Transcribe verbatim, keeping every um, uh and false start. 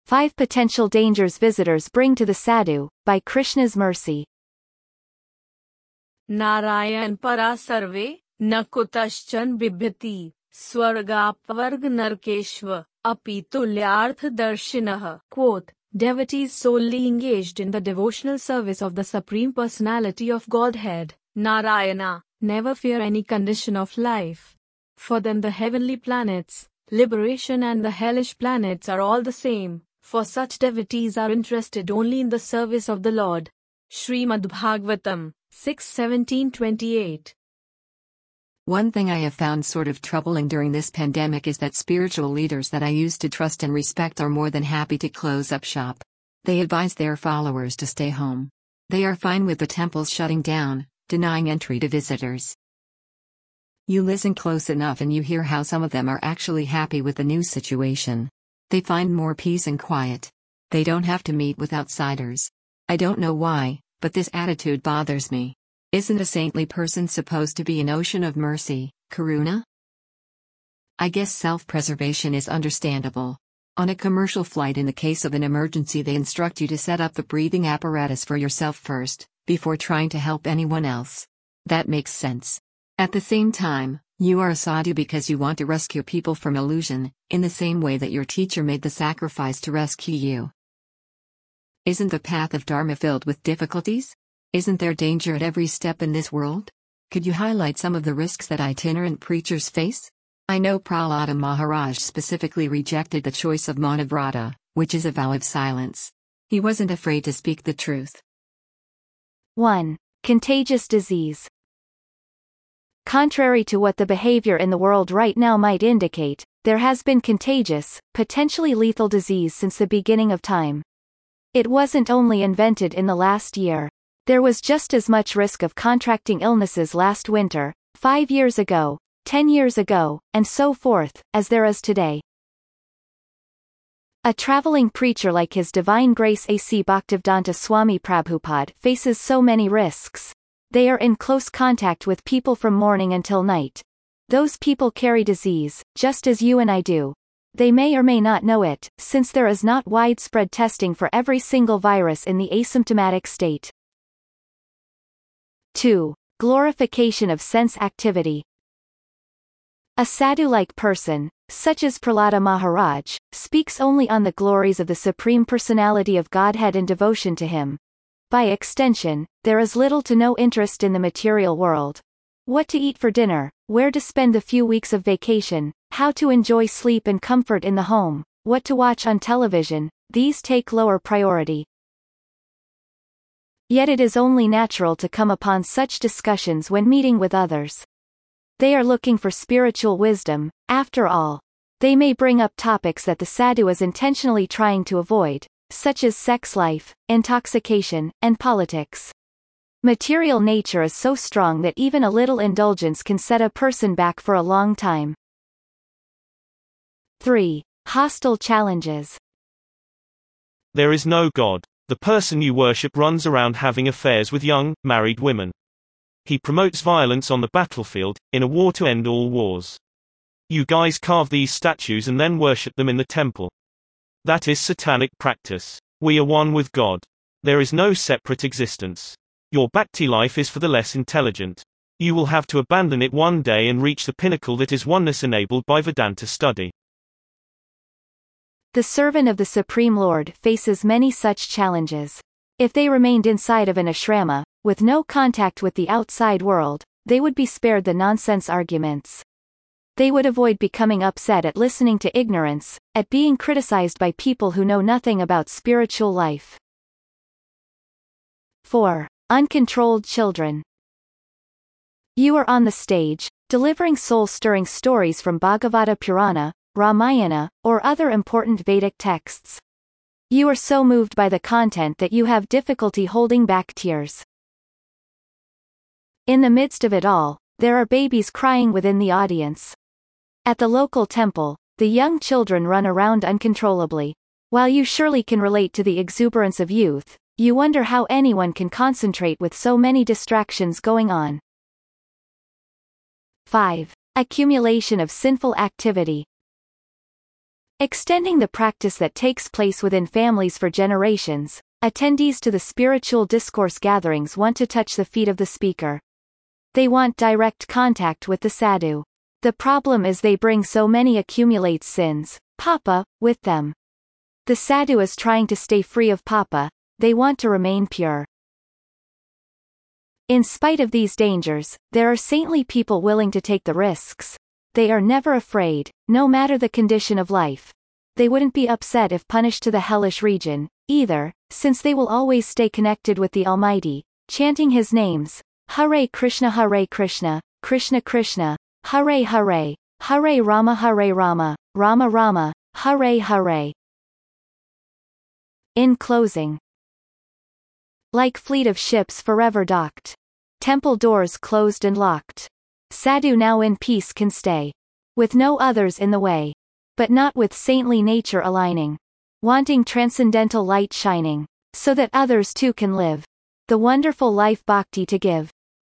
Five Potential Dangers Visitors Bring to the Sadhu, by Krishna's Mercy. Narayan परा सर्वे न कुतश्चन बिभ्यति स्वर्गापवर्ग नरकेश्व अपि तुल्यार्थ दर्शिनः. Quote, devotees solely engaged in the devotional service of the Supreme Personality of Godhead, Narayana, never fear any condition of life. For them the heavenly planets, liberation and the hellish planets are all the same, for such devotees are interested only in the service of the Lord. Srimad Bhagavatam, six seventeen twenty-eight. One thing I have found sort of troubling during this pandemic is that spiritual leaders that I used to trust and respect are more than happy to close up shop. They advise their followers to stay home. They are fine with the temples shutting down, denying entry to visitors. You listen close enough and you hear how some of them are actually happy with the new situation. They find more peace and quiet. They don't have to meet with outsiders. I don't know why, but this attitude bothers me. Isn't a saintly person supposed to be an ocean of mercy, karuna? I guess self-preservation is understandable. On a commercial flight, in the case of an emergency, they instruct you to set up the breathing apparatus for yourself first, before trying to help anyone else. That makes sense. At the same time, you are a sadhu because you want to rescue people from illusion, in the same way that your teacher made the sacrifice to rescue you. Isn't the path of Dharma filled with difficulties? Isn't there danger at every step in this world? Could you highlight some of the risks that itinerant preachers face? I know Prahlada Maharaj specifically rejected the choice of Maunavrata, which is a vow of silence. He wasn't afraid to speak the truth. one. Contagious disease. Contrary to what the behavior in the world right now might indicate, there has been contagious, potentially lethal disease since the beginning of time. It wasn't only invented in the last year. There was just as much risk of contracting illnesses last winter, five years ago, ten years ago, and so forth, as there is today. A traveling preacher like His Divine Grace A C Bhaktivedanta Swami Prabhupada faces so many risks. They are in close contact with people from morning until night. Those people carry disease, just as you and I do. They may or may not know it, since there is not widespread testing for every single virus in the asymptomatic state. two. Glorification of sense activity. A sadhu-like person, such as Prahlada Maharaj, speaks only on the glories of the Supreme Personality of Godhead and devotion to Him. By extension, there is little to no interest in the material world. What to eat for dinner, where to spend the few weeks of vacation, how to enjoy sleep and comfort in the home, what to watch on television, these take lower priority. Yet it is only natural to come upon such discussions when meeting with others. They are looking for spiritual wisdom, after all. They may bring up topics that the sadhu is intentionally trying to avoid, such as sex life, intoxication, and politics. Material nature is so strong that even a little indulgence can set a person back for a long time. three. Hostile challenges. There is no God. The person you worship runs around having affairs with young, married women. He promotes violence on the battlefield, in a war to end all wars. You guys carve these statues and then worship them in the temple. That is satanic practice. We are one with God. There is no separate existence. Your bhakti life is for the less intelligent. You will have to abandon it one day and reach the pinnacle that is oneness enabled by Vedanta study. The servant of the Supreme Lord faces many such challenges. If they remained inside of an ashrama, with no contact with the outside world, they would be spared the nonsense arguments. They would avoid becoming upset at listening to ignorance, at being criticized by people who know nothing about spiritual life. four. Uncontrolled children. You are on the stage, delivering soul-stirring stories from Bhagavata Purana, Ramayana, or other important Vedic texts. You are so moved by the content that you have difficulty holding back tears. In the midst of it all, there are babies crying within the audience. At the local temple, the young children run around uncontrollably. While you surely can relate to the exuberance of youth, you wonder how anyone can concentrate with so many distractions going on. five. Accumulation of sinful activity. Extending the practice that takes place within families for generations, attendees to the spiritual discourse gatherings want to touch the feet of the speaker. They want direct contact with the sadhu. The problem is they bring so many accumulates sins, papa, with them. The sadhu is trying to stay free of papa, they want to remain pure. In spite of these dangers, there are saintly people willing to take the risks. They are never afraid, no matter the condition of life. They wouldn't be upset if punished to the hellish region, either, since they will always stay connected with the Almighty, chanting His names, Hare Krishna Hare Krishna, Krishna Krishna, Hare Hare, Hare Rama Hare Rama, Rama Rama, Hare Hare. In closing. Like fleet of ships forever docked. Temple doors closed and locked. Sadhu now in peace can stay. With no others in the way. But not with saintly nature aligning. Wanting transcendental light shining. So that others too can live. The wonderful life bhakti to give.